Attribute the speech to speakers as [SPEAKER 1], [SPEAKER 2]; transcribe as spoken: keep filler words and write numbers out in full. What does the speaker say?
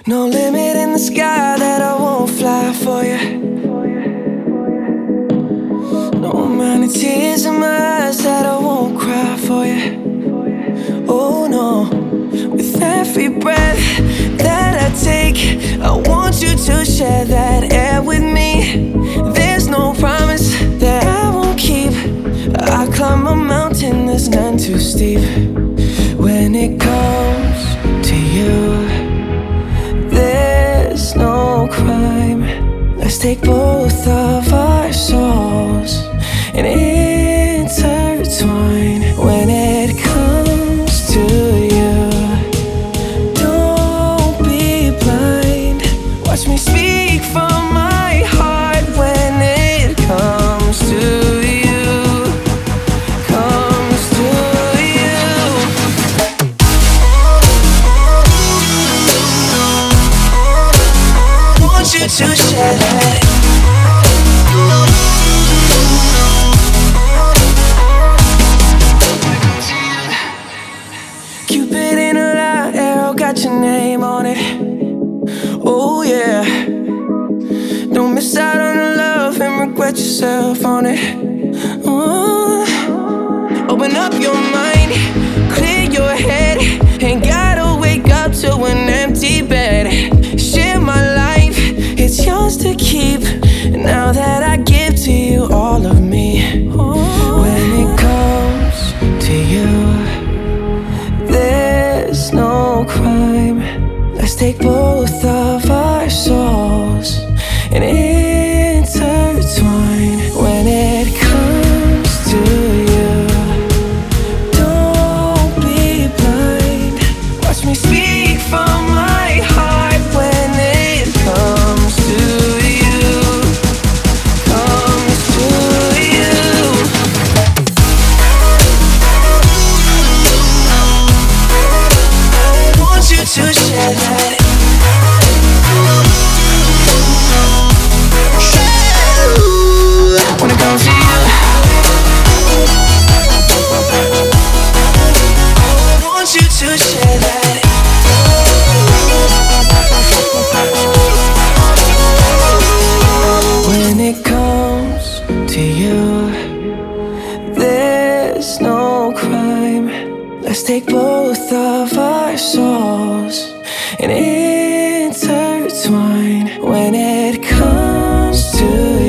[SPEAKER 1] No limit in the sky that I won't fly for you. No amount of tears in my eyes that I won't cry for you. Oh no, with every breath that I take, I want you to share that air with me. There's no promise that I won't keep. I climb a mountain that's none too steep. When it comes to you, there's no crime. Let's take both of our souls and intertwine. When it comes to you, don't be blind. Watch me speak from my heart. When it comes to you, comes to you, want you to share that. Cupid in a light arrow got your name on it. Oh yeah. Don't miss out on the love and regret yourself on it. Oh. Open up your mind, clear your head. Ain't gotta wake up to an empty bed. Share my life, it's yours to keep. Now that I give to you all of me. When it comes to you, there's no crime. Let's take both of our souls and intertwine. When it comes to you, don't be blind. Watch me speak from my heart. When it comes to you, comes to you, want you to share that. When it comes to you, want you to share that. When it comes to you, there's no crime. Let's take both of our souls and intertwine. When it comes to